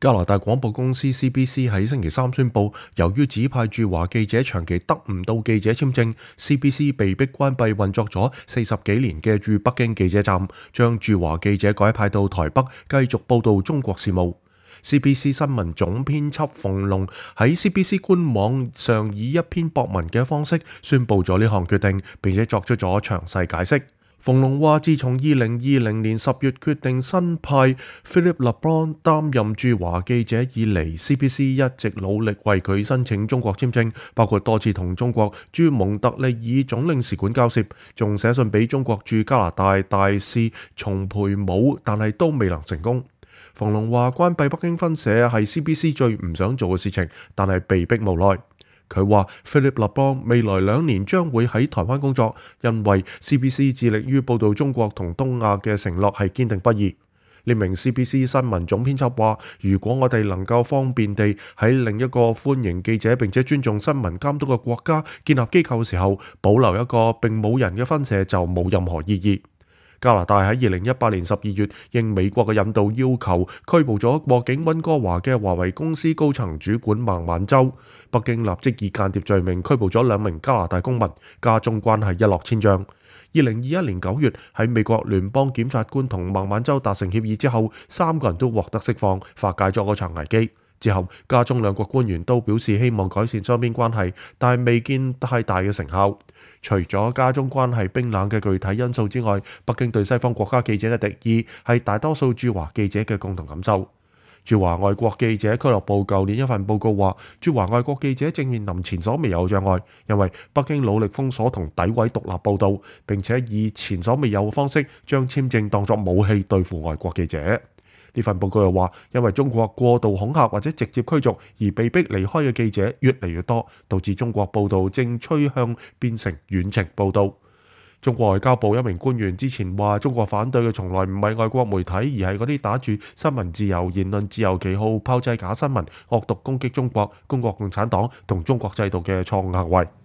加拿大廣播公司 CBC 喺星期三宣布，由於指派駐華記者長期得唔到記者簽證， CBC 被迫關閉運作咗40幾年嘅駐北京記者站，將駐華記者改派到台北繼續報導中國事務。CBC 新聞總編輯馮龍喺 CBC 官網上以一篇博文嘅方式宣布咗呢項決定，並且作出咗詳細解釋。馮龍話：自從2020年10月決定新派 Philippe Leblanc 擔任駐華記者以嚟， CBC 一直努力為佢申請中國簽證，包括多次同中國駐蒙特利爾總領事館交涉，仲寫信俾中國駐加拿大大使叢培武，但係都未能成功。馮龍話：關閉北京分社係 CBC 最唔想做嘅事情，但係被迫無奈。佢話 Philippe Leblanc 未來2年將會喺台灣工作，因為 CBC 致力於報導中國同東亞嘅承諾係堅定不移。呢名 CBC 新聞總編輯話：如果我哋能夠方便地喺另一個歡迎記者並且尊重新聞監督嘅國家建立機構嘅時候，保留一個並冇人嘅分社就冇任何意義。加拿大喺2018年12月應美國嘅引導要求拘捕咗過境溫哥華嘅華為公司高層主管孟晚舟，北京立即以間諜罪名拘捕咗2名加拿大公民，加中關係一落千丈。2021年9月喺美國聯邦檢察官同孟晚舟達成協議之後，3個人都獲得釋放，化解咗嗰場危機。之後加中2國官員都表示希望改善雙邊關係，但係未見太大嘅成效。除咗加中關係冰冷嘅具體因素之外，北京對西方國家記者嘅敵意係大多數駐華記者嘅共同感受。駐華外國記者俱樂部舊年一份報告話，駐華外國記者正面臨前所未有障礙，因為北京努力封鎖同詆毀獨立報導，並且以前所未有嘅方式將簽證當作武器對付外國記者。呢份報告又話，因為中國過度恐嚇或者直接驅逐而被迫離開嘅記者越嚟越多，導致中國報導正趨向變成遠程報導。中國外交部一名官員之前話，中國反對嘅從來唔係外國媒體，而係嗰啲打住新聞自由、言論自由旗號炮製假新聞、惡毒攻擊中國、中國共產黨同中國制度嘅錯誤行為。